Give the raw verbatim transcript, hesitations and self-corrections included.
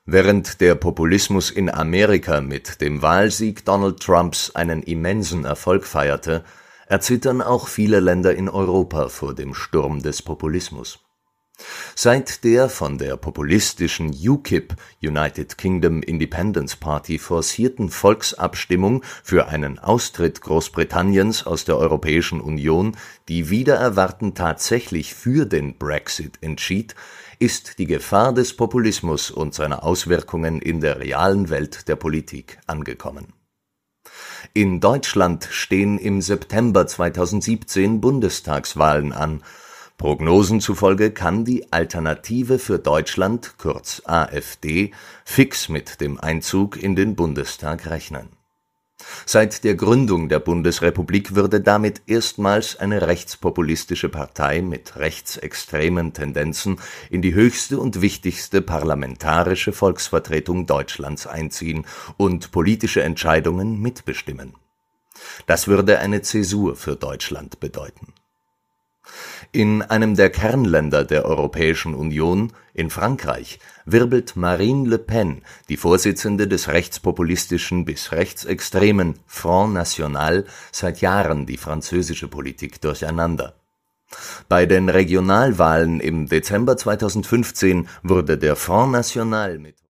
Während der Populismus in Amerika mit dem Wahlsieg Donald Trumps einen immensen Erfolg feierte, erzittern auch viele Länder in Europa vor dem Sturm des Populismus. Seit der von der populistischen U K I P (United Kingdom Independence Party) forcierten Volksabstimmung für einen Austritt Großbritanniens aus der Europäischen Union, die wider Erwarten tatsächlich für den Brexit entschied, ist die Gefahr des Populismus und seiner Auswirkungen in der realen Welt der Politik angekommen. In Deutschland stehen im September zweitausendsiebzehn Bundestagswahlen an. Prognosen zufolge kann die Alternative für Deutschland kurz AfD fix mit dem Einzug in den Bundestag rechnen. Seit der Gründung der Bundesrepublik würde damit erstmals eine rechtspopulistische Partei mit rechtsextremen Tendenzen in die höchste und wichtigste parlamentarische Volksvertretung Deutschlands einziehen und politische Entscheidungen mitbestimmen. Das würde eine Zäsur für Deutschland bedeuten. In einem der Kernländer der Europäischen Union, in Frankreich, wirbelt Marine Le Pen, die Vorsitzende des rechtspopulistischen bis rechtsextremen Front National, seit Jahren die französische Politik durcheinander. Bei den Regionalwahlen im Dezember zweitausendfünfzehn wurde der Front National mit